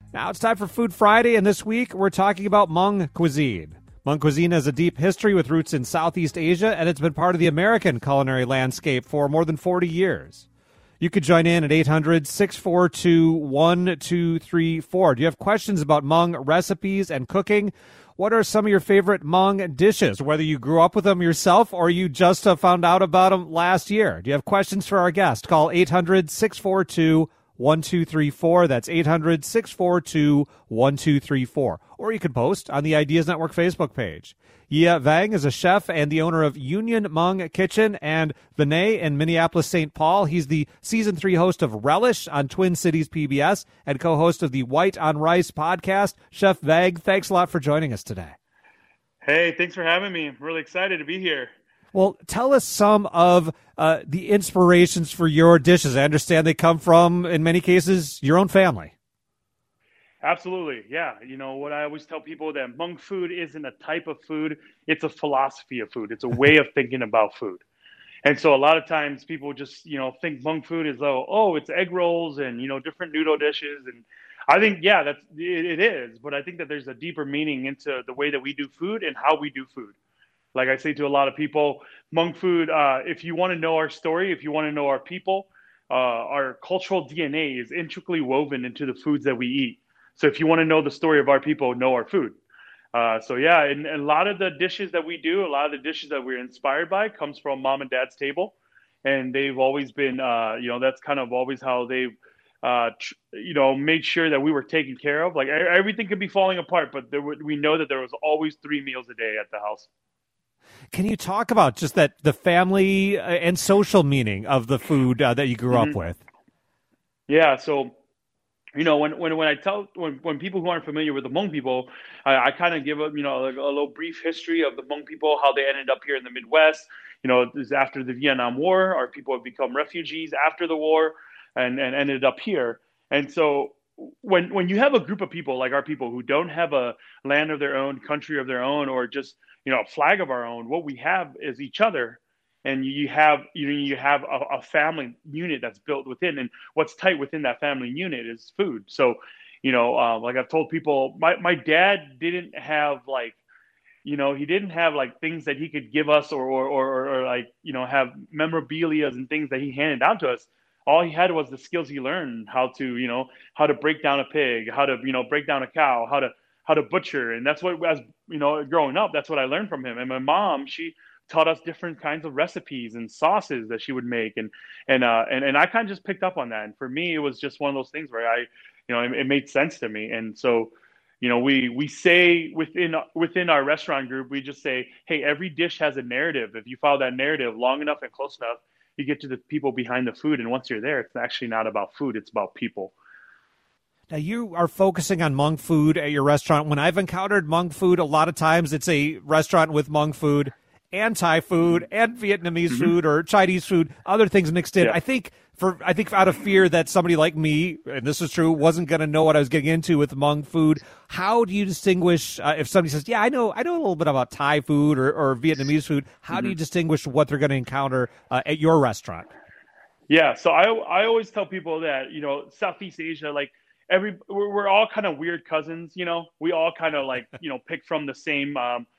Now it's time for Food Friday, and this week we're talking about Hmong cuisine. Hmong cuisine has a deep history with roots in Southeast Asia, and it's been part of the American culinary landscape for more than 40 years. You could join in at 800-642-1234. Do you have questions about Hmong recipes and cooking? What are some of your favorite Hmong dishes, whether you grew up with them yourself or you just found out about them last year? Do you have questions for our guest? Call 800-642-1234. 1234. That's 800-642-1234. Or you can post on the Ideas Network Facebook page. Yia Vang is a chef and the owner of Union Hmong Kitchen and Vinay in Minneapolis, St. Paul. He's the Season 3 host of Relish on Twin Cities PBS and co-host of the White on Rice podcast. Chef Vang, thanks a lot for joining us today. Hey, thanks for having me. I'm really excited to be here. Well, tell us some of the inspirations for your dishes. I understand they come from, in many cases, your own family. Absolutely, yeah. You know, what I always tell people that Hmong food isn't a type of food, it's a philosophy of food. It's a way of thinking about food. And so a lot of times people just, think Hmong food is, it's egg rolls and, different noodle dishes. And I think, yeah, it is. But I think that there's a deeper meaning into the way that we do food and how we do food. Like I say to a lot of people, Hmong food, if you want to know our story, if you want to know our people, our cultural DNA is intricately woven into the foods that we eat. So if you want to know the story of our people, know our food. And a lot of the dishes that we do, a lot of the dishes that we're inspired by comes from mom and dad's table. And they've always been, that's kind of always how they've, made sure that we were taken care of. Like everything could be falling apart, but we know that there was always 3 meals a day at the house. Can you talk about just the family and social meaning of the food that you grew up with? Yeah, so when people who aren't familiar with the Hmong people, I kind of give a little brief history of the Hmong people, how they ended up here in the Midwest. It was after the Vietnam War. Our people have become refugees after the war and ended up here. And so when you have a group of people like our people who don't have a land of their own, country of their own, or just a flag of our own, what we have is each other, and you have a family unit that's built within, and what's tight within that family unit is food. So, like I've told people, my dad didn't have he didn't have things that he could give us or have memorabilia and things that he handed down to us. All he had was the skills he learned, how to break down a pig, how to, break down a cow, how to butcher. And that's what, as growing up, that's what I learned from him. And my mom, she taught us different kinds of recipes and sauces that she would make. And I kind of just picked up on that. And for me, it was just one of those things where it made sense to me. And so, we say within our restaurant group, we just say, hey, every dish has a narrative. If you follow that narrative long enough and close enough, you get to the people behind the food. And once you're there, it's actually not about food, it's about people. Now, you are focusing on Hmong food at your restaurant. When I've encountered Hmong food, a lot of times it's a restaurant with Hmong food and Thai food and Vietnamese food or Chinese food, other things mixed in. Yeah. I think out of fear that somebody like me, and this is true, wasn't going to know what I was getting into with Hmong food. How do you distinguish if somebody says, yeah, I know a little bit about Thai food or Vietnamese food. How do you distinguish what they're going to encounter at your restaurant? Yeah, so I always tell people that, Southeast Asia, we're all kind of weird cousins, we all kind of pick from the same,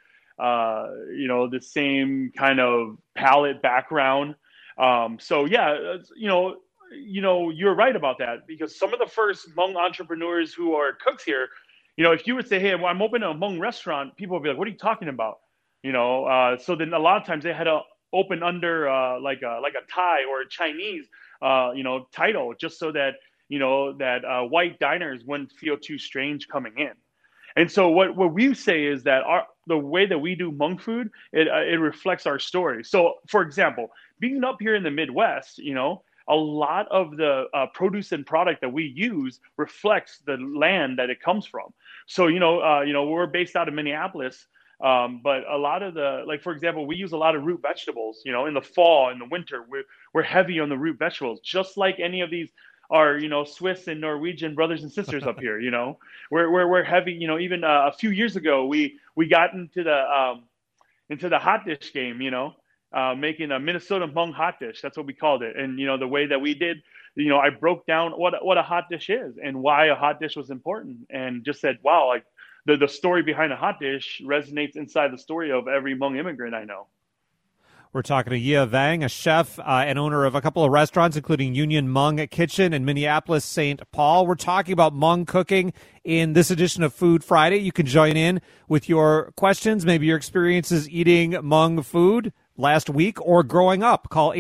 the same kind of palate background. So yeah, you're right about that, because some of the first Hmong entrepreneurs who are cooks here, if you would say, hey, I'm opening a Hmong restaurant, people would be like, what are you talking about? So then a lot of times they had to open under like a Thai or a Chinese, title, just so that that white diners wouldn't feel too strange coming in. And so what we say is that the way that we do Hmong food, it reflects our story. So, for example, being up here in the Midwest, a lot of the produce and product that we use reflects the land that it comes from. So, we're based out of Minneapolis, but a lot of for example, we use a lot of root vegetables. In the fall, in the winter, we're heavy on the root vegetables, just like any of these our Swiss and Norwegian brothers and sisters up here. We're heavy. Even a few years ago, we got into the hot dish game. Making a Minnesota Hmong hot dish. That's what we called it. And the way that we did I broke down what a hot dish is and why a hot dish was important, and just said, wow, like the story behind a hot dish resonates inside the story of every Hmong immigrant I know. We're talking to Yia Vang, a chef and owner of a couple of restaurants, including Union Hmong Kitchen in Minneapolis, St. Paul. We're talking about Hmong cooking in this edition of Food Friday. You can join in with your questions, maybe your experiences eating Hmong food last week or growing up. Call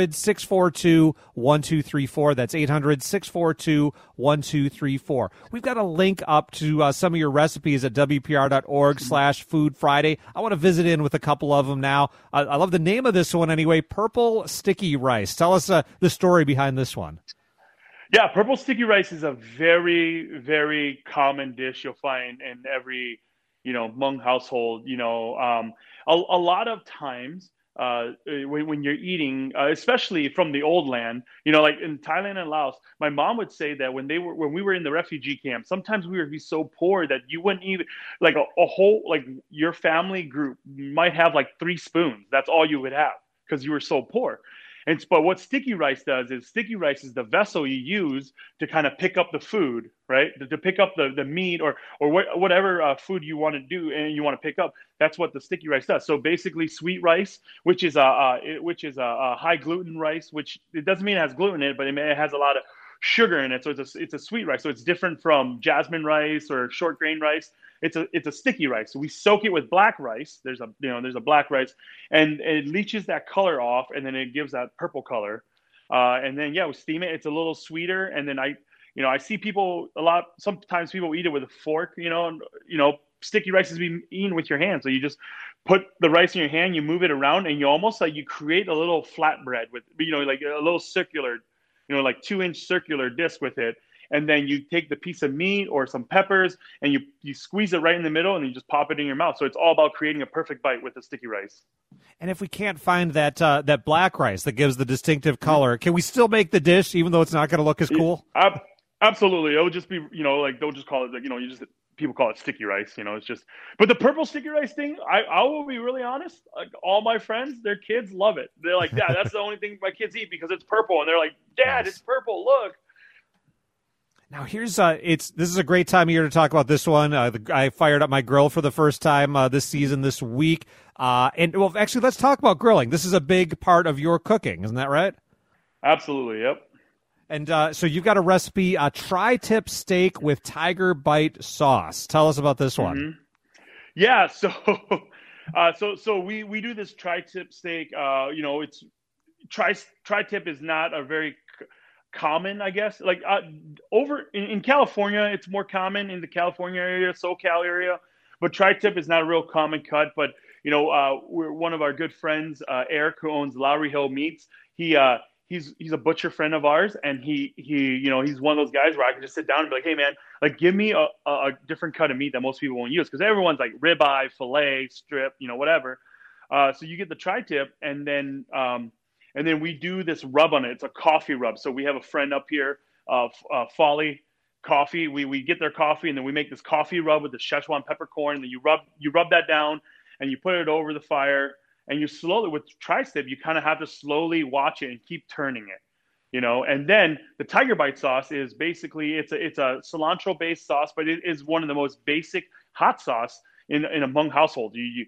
800-642-1234. That's 800-642-1234. We've got a link up to some of your recipes at WPR.org/Food Friday. I want to visit in with a couple of them now. I love the name of this one anyway, Purple Sticky Rice. Tell us the story behind this one. Yeah, purple sticky rice is a very, very common dish you'll find in every, Hmong household. A lot of times, when you're eating, especially from the old land, like in Thailand and Laos, my mom would say that when we were in the refugee camp, sometimes we would be so poor that you wouldn't even like a whole, like your family group might have like 3 spoons. That's all you would have because you were so poor. But what sticky rice does is sticky rice is the vessel you use to kind of pick up the food, right? To pick up the meat or whatever food you want to do and you want to pick up. That's what the sticky rice does. So basically, sweet rice, which is a high gluten rice, which it doesn't mean it has gluten in it, but it has a lot of sugar in it. So it's a sweet rice. So it's different from jasmine rice or short grain rice. It's a sticky rice. So we soak it with black rice. There's a black rice, and it leaches that color off, and then it gives that purple color. And then we steam it. It's a little sweeter, and then I see people sometimes people eat it with a fork. Sticky rice is being eaten with your hand. So you just put the rice in your hand, you move it around, and you almost like you create a little flatbread with like a little circular, like 2-inch circular disc with it. And then you take the piece of meat or some peppers and you squeeze it right in the middle and you just pop it in your mouth. So it's all about creating a perfect bite with the sticky rice. And if we can't find that black rice that gives the distinctive color, can we still make the dish even though it's not going to look as cool? Absolutely. It would just be, like they'll just call it, people call it sticky rice, it's just, but the purple sticky rice thing, I will be really honest. Like all my friends, their kids love it. They're like, Dad, that's the only thing my kids eat because it's purple. And they're like, Dad, It's purple. Look. Now here's this is a great time of year to talk about this one. I fired up my grill for the first time this week. And actually, let's talk about grilling. This is a big part of your cooking, isn't that right? Absolutely, yep. And so you've got a recipe, tri-tip steak with tiger bite sauce. Tell us about this one. Mm-hmm. Yeah, so we do this tri-tip steak. It's tri-tip is not a very common, I guess. Like over in California, it's more common in the California area, SoCal area. But tri-tip is not a real common cut. But we're one of our good friends, Eric, who owns Lowry Hill Meats. He's a butcher friend of ours, and he's one of those guys where I can just sit down and be like, hey man, like give me a different cut of meat that most people won't use, because everyone's like ribeye, fillet, strip, whatever. So you get the tri-tip, and then we do this rub on it. It's a coffee rub. So we have a friend up here, Folly Coffee. We get their coffee, and then we make this coffee rub with the Szechuan peppercorn. And then you rub that down, and you put it over the fire. And you slowly, with tri-tip, you kind of have to slowly watch it and keep turning it, And then the tiger bite sauce is basically it's a cilantro based sauce, but it is one of the most basic hot sauce in among households. We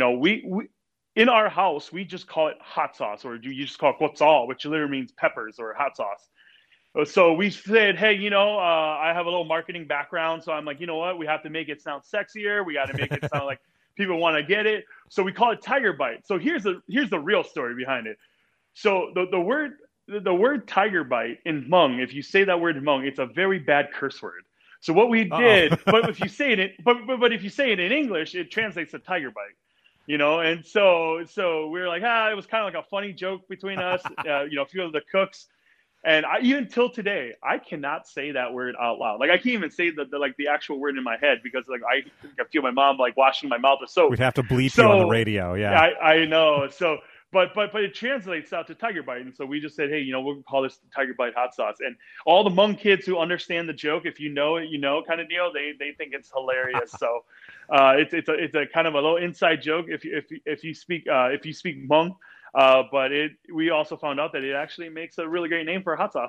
in our house, we just call it hot sauce, or you just call it quotzal, which literally means peppers or hot sauce. So we said, hey, I have a little marketing background. So I'm like, you know what? We have to make it sound sexier. We got to make it sound like people want to get it. So we call it tiger bite. So here's the real story behind it. So the word tiger bite in Hmong, if you say that word in Hmong, it's a very bad curse word. So what we did, but if you say it in English, it translates to tiger bite. And so we were like, it was kind of like a funny joke between us, a few of the cooks. And even till today, I cannot say that word out loud. Like I can't even say the actual word in my head, because like I feel my mom like washing my mouth with soap. We'd have to bleep you on the radio. Yeah, I know. So, but it translates out to tiger bite. And so we just said, hey, we'll call this tiger bite hot sauce. And all the Hmong kids who understand the joke, if you know it, kind of deal, they think it's hilarious. So it's a kind of a little inside joke if you speak Hmong. But we also found out that it actually makes a really great name for a hot sauce.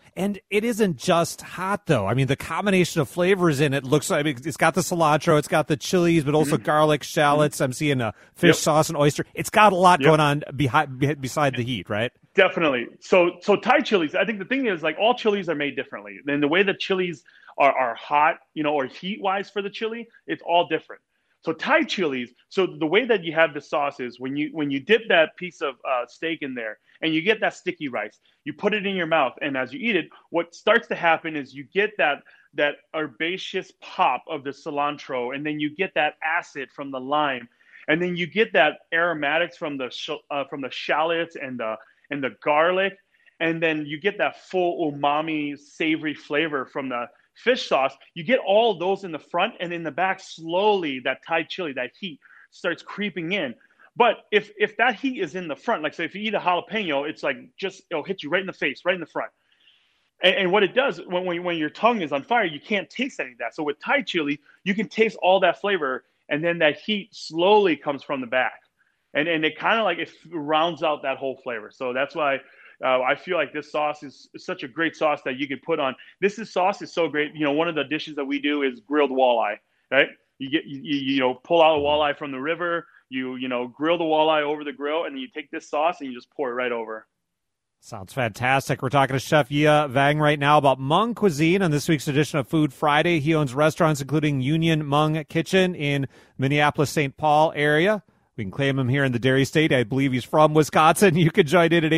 And it isn't just hot, though. I mean, the combination of flavors in it looks like it's got the cilantro, it's got the chilies, but also garlic, shallots. I'm seeing a fish sauce and oyster. It's got a lot going on beside the heat, right? Definitely. So Thai chilies, I think the thing is, like, all chilies are made differently. And the way that chilies are hot, or heat wise for the chili, it's all different. So Thai chilies, so the way that you have the sauce is when you dip that piece of steak in there and you get that sticky rice, you put it in your mouth, and as you eat it, what starts to happen is you get that herbaceous pop of the cilantro, and then you get that acid from the lime, and then you get that aromatics from the shallots and the garlic, and then you get that full umami savory flavor from the fish sauce. You get all those in the front, and in the back, slowly that Thai chili, that heat starts creeping in. But if that heat is in the front, like, say if you eat a jalapeno, it's like it'll hit you right in the face, right in the front. And what it does when your tongue is on fire, you can't taste any of that. So with Thai chili, you can taste all that flavor, and then that heat slowly comes from the back, and it kind of like it rounds out that whole flavor. So that's why I feel like this sauce is such a great sauce that you could put on. Sauce is so great. One of the dishes that we do is grilled walleye, right? You pull out a walleye from the river, you grill the walleye over the grill, and then you take this sauce and you just pour it right over. Sounds fantastic. We're talking to Chef Yi Vang right now about Hmong cuisine on this week's edition of Food Friday. He owns restaurants including Union Hmong Kitchen in Minneapolis-St. Paul area. We can claim him here in the Dairy State. I believe he's from Wisconsin. You can join in at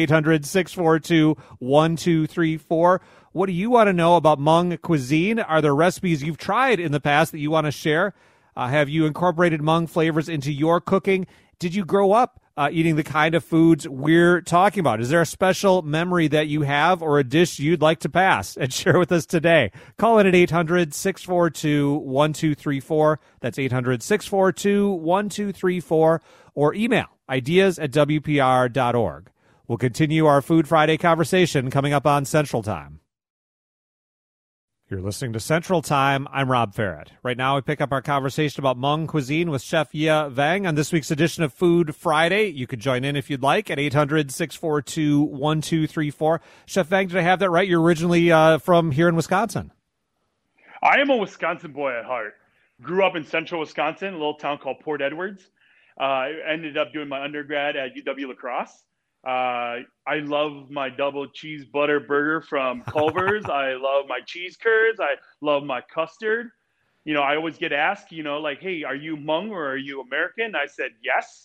800-642-1234. What do you want to know about Hmong cuisine? Are there recipes you've tried in the past that you want to share? Have you incorporated Hmong flavors into your cooking? Did you grow up eating the kind of foods we're talking about? Is there a special memory that you have or a dish you'd like to pass and share with us today? Call in at 800-642-1234. That's 800-642-1234. Or email ideas@wpr.org. We'll continue our Food Friday conversation coming up on Central Time. You're listening to Central Time. I'm Rob Farrett. Right now, we pick up our conversation about Hmong cuisine with Chef Yi Vang on this week's edition of Food Friday. You could join in if you'd like at 800-642-1234. Chef Vang, did I have that right? You're originally from here in Wisconsin. I am a Wisconsin boy at heart. Grew up in central Wisconsin, a little town called Port Edwards. I ended up doing my undergrad at UW-La Crosse. I love my double cheese butter burger from Culver's. I love my cheese curds. I love my custard. I always get asked, like, hey, are you Hmong or are you American? I said, yes.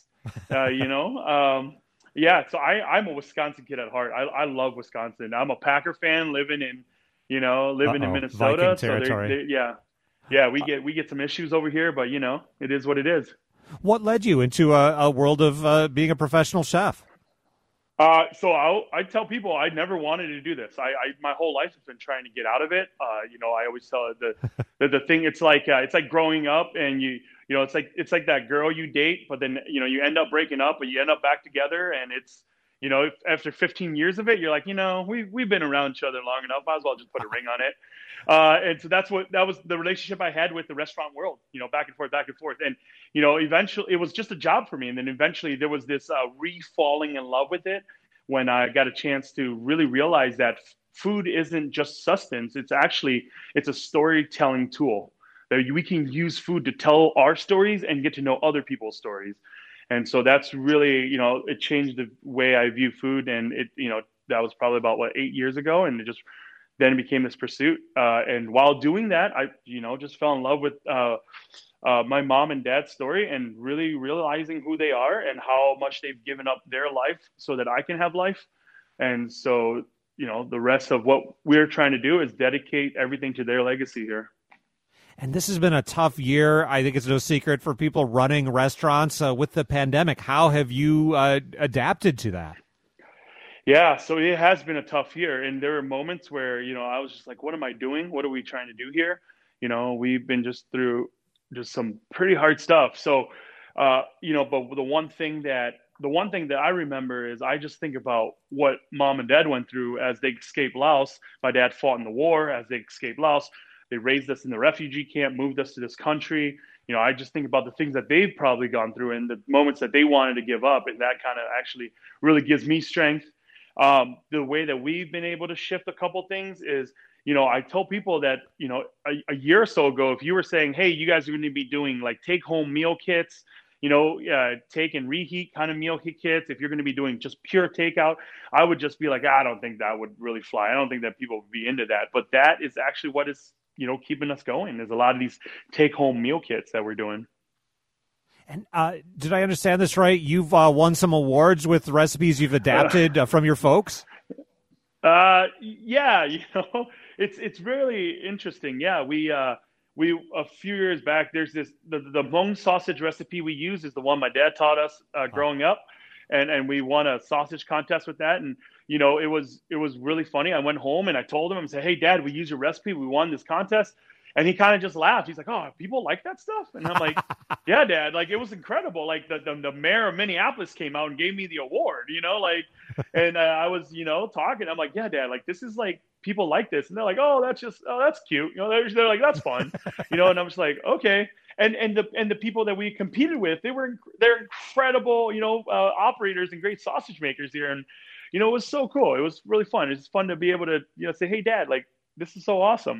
Yeah, so I'm a Wisconsin kid at heart. I love Wisconsin. I'm a Packer fan living in Minnesota. Viking territory. Yeah, we get some issues over here, but it is what it is. What led you into a world of being a professional chef? So I tell people I never wanted to do this. I my whole life has been trying to get out of it. I always tell the thing. It's like growing up, and it's like that girl you date, but then you end up breaking up, but you end up back together, and it's after 15 years of it, you're like we've been around each other long enough. Might as well just put a ring on it. And so that was the relationship I had with the restaurant world. Back and forth, and eventually it was just a job for me. And then eventually there was this re-falling in love with it when I got a chance to really realize that food isn't just sustenance. It's a storytelling tool that we can use food to tell our stories and get to know other people's stories. And so that's really, it changed the way I view food. And that was probably about 8 years ago. And then it became this pursuit. And while doing that, I, just fell in love with my mom and dad's story and really realizing who they are and how much they've given up their life so that I can have life. And so, the rest of what we're trying to do is dedicate everything to their legacy here. And this has been a tough year. I think it's no secret for people running restaurants with the pandemic. How have you adapted to that? Yeah, so it has been a tough year. And there were moments where, I was just like, what am I doing? What are we trying to do here? We've been through some pretty hard stuff. So, but the one thing that I remember is I just think about what mom and dad went through as they escaped Laos. My dad fought in the war as they escaped Laos. They raised us in the refugee camp, moved us to this country. I just think about the things that they've probably gone through and the moments that they wanted to give up. And that kind of actually really gives me strength. The way that we've been able to shift a couple things is, I tell people that, a year or so ago, if you were saying, hey, you guys are going to be doing like take home meal kits, take and reheat kind of meal kits, if you're going to be doing just pure takeout, I would just be like, I don't think that would really fly. I don't think that people would be into that. But that is actually what is, keeping us going. There's a lot of these take home meal kits that we're doing. And did I understand this right? You've won some awards with recipes you've adapted from your folks? Yeah, it's really interesting. Yeah, we a few years back, there's the Hmong sausage recipe we use is the one my dad taught us growing up, and we won a sausage contest with that. And it was really funny. I went home and I told him, I said, hey, Dad, we used your recipe, we won this contest. And he kind of just laughed. He's like, oh, people like that stuff? And I'm like, yeah, Dad, like it was incredible. Like the mayor of Minneapolis came out and gave me the award, and I was, talking. I'm like, yeah, Dad, like this is like, people like this. And they're like, oh, that's cute. They're like, that's fun, and I'm just like, okay. And the people that we competed with, they're incredible, operators and great sausage makers here. And, it was so cool. It was really fun. It's fun to be able to, say, hey, Dad, like this is so awesome,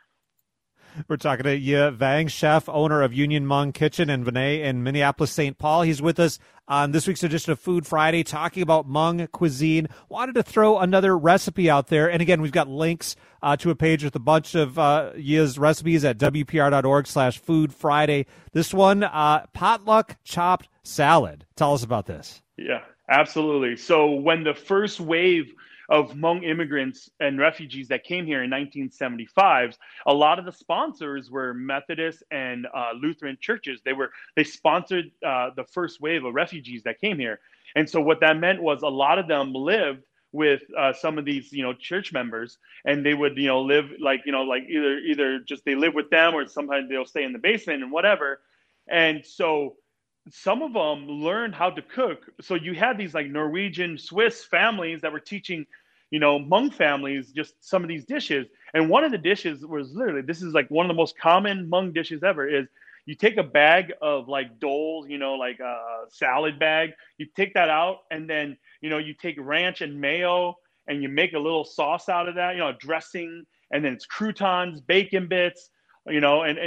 We're talking to Ye Vang, chef, owner of Union Hmong Kitchen and Vinay in Minneapolis, St. Paul. He's with us on this week's edition of Food Friday, talking about Hmong cuisine. Wanted to throw another recipe out there. And again, we've got links to a page with a bunch of Ye's recipes at WPR.org/Food Friday. This one, potluck chopped salad. Tell us about this. Yeah, absolutely. So when the first wave of Hmong immigrants and refugees that came here in 1975, a lot of the sponsors were Methodist and Lutheran churches. They sponsored the first wave of refugees that came here. And so what that meant was a lot of them lived with some of these, church members, and they would, live like either just they live with them, or sometimes they'll stay in the basement and whatever. And so some of them learned how to cook. So you had these like Norwegian, Swiss families that were teaching, Hmong families just some of these dishes. And one of the dishes was literally, this is like one of the most common Hmong dishes ever, is you take a bag of like dole, like a salad bag, you take that out, and then, you take ranch and mayo and you make a little sauce out of that, dressing, and then it's croutons, bacon bits, and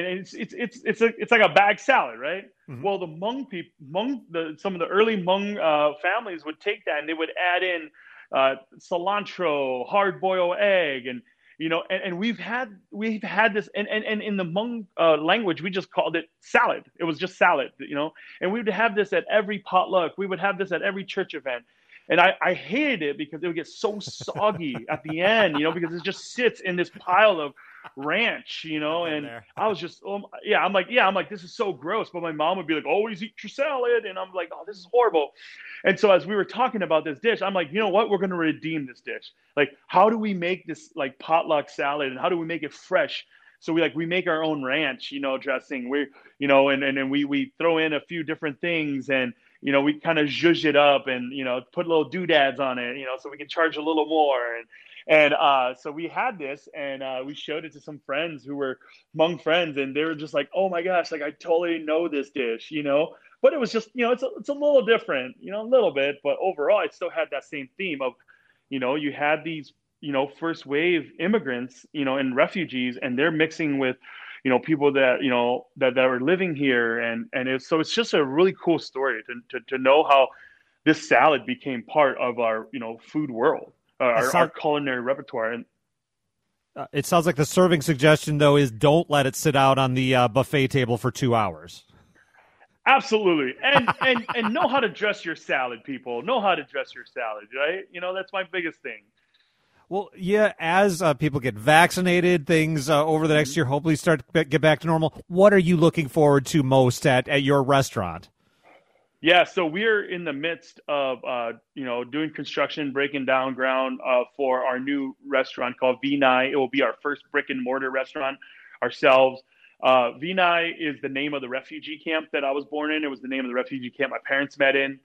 it's like a bag salad, right? Mm-hmm. Well, the Hmong people, some of the early Hmong families would take that and they would add in cilantro, hard-boiled egg, and and we've had this, and in the Hmong language, we just called it salad. It was just salad, and we would have this at every potluck. We would have this at every church event. And I hated it because it would get so soggy at the end, because it just sits in this pile of ranch, and I was just, I'm like, this is so gross. But my mom would be like, always eat your salad. And I'm like, oh, this is horrible. And so as we were talking about this dish, I'm like, you know what? We're going to redeem this dish. Like, how do we make this like potluck salad, and how do we make it fresh? So we make our own ranch, dressing. And we throw in a few different things, and we kind of zhuzh it up, and put little doodads on it, so we can charge a little more. And so we had this, and we showed it to some friends who were Hmong friends, and they were just like, oh my gosh, like I totally know this dish, But it was just, it's a little different, a little bit, but overall it still had that same theme of, you had these, first wave immigrants, and refugees, and they're mixing with, people that, that are living here. And it's just a really cool story to know how this salad became part of our, food world, our culinary repertoire. And it sounds like the serving suggestion, though, is don't let it sit out on the buffet table for 2 hours. Absolutely. And know how to dress your salad, people. Know how to dress your salad, right? That's my biggest thing. Well, yeah, as people get vaccinated, things over the next year hopefully start to get back to normal. What are you looking forward to most at your restaurant? Yeah, so we're in the midst of, doing construction, breaking down ground for our new restaurant called Vinay. It will be our first brick and mortar restaurant ourselves. Vinay is the name of the refugee camp that I was born in. It was the name of the refugee camp my parents met in.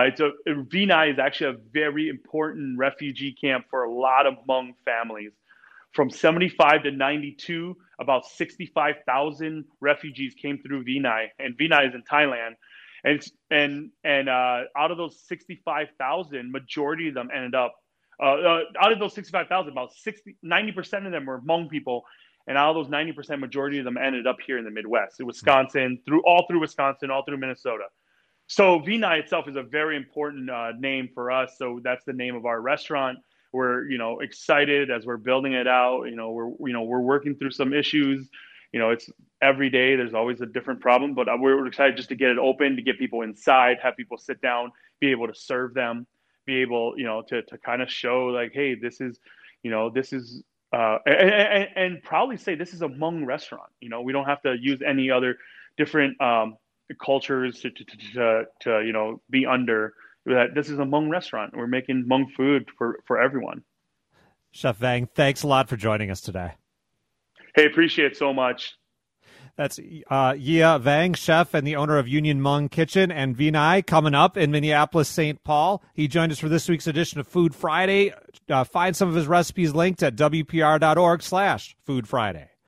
Vinay is actually a very important refugee camp for a lot of Hmong families. From 75 to 92, about 65,000 refugees came through Vinay, and Vinay is in Thailand. And out of those 65,000, majority of them ended up Out of those 65,000, about 90% of them were Hmong people. And out of those 90%, majority of them ended up here in the Midwest, in Wisconsin, all through Wisconsin, all through Minnesota. So Vinai itself is a very important name for us. So that's the name of our restaurant. We're, excited as we're building it out. We're working through some issues. It's every day. There's always a different problem, but we're excited just to get it open, to get people inside, have people sit down, be able to serve them, be able, to kind of show like, hey, this is, and proudly say this is a Hmong restaurant. We don't have to use any other different cultures to be under that. This is a Hmong restaurant. We're making Hmong food for everyone. Chef Vang, thanks a lot for joining us today. Hey, appreciate it so much. That's Yia Vang, chef and the owner of Union Hmong Kitchen, and Vinai coming up in Minneapolis, St. Paul. He joined us for this week's edition of Food Friday. Find some of his recipes linked at WPR.org/Food Friday.